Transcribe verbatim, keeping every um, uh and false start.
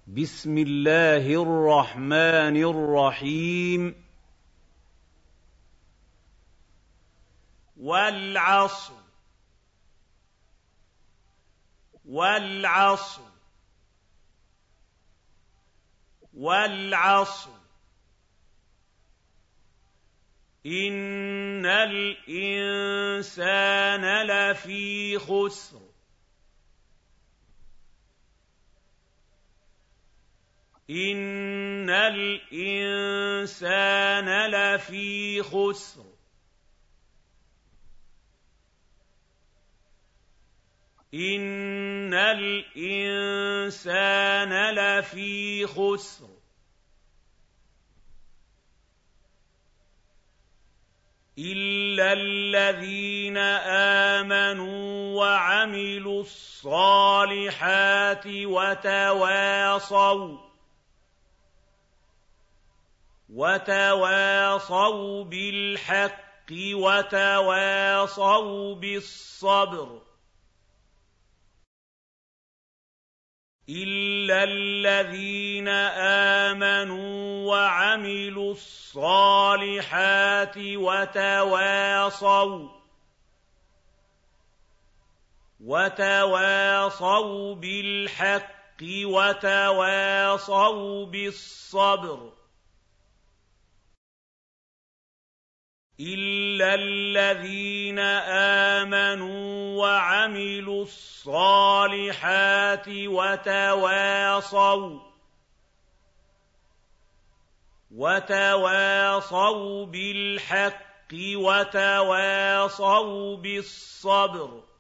بسم الله الرحمن الرحيم والعصر والعصر والعصر إن الإنسان لفي خسر إن الإنسان لفي خسر إن الإنسان لفي خسر إلا الذين آمنوا وعملوا الصالحات وتواصوا وتواصوا بالحق وتواصوا بالصبر إلا الذين آمنوا وعملوا الصالحات وتواصوا وتواصوا بالحق وتواصوا بالصبر إلا الذين آمنوا وعملوا الصالحات وتواصوا وتواصوا بالحق وتواصوا بالصبر